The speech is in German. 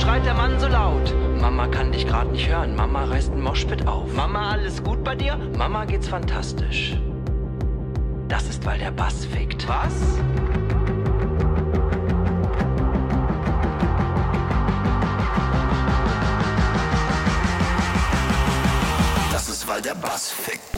schreit der Mann so laut. Mama kann dich grad nicht hören, Mama reißt ein Moshpit auf. Mama, alles gut bei dir? Mama geht's fantastisch. Das ist, weil der Bass fickt. Was? Das ist, weil der Bass fickt.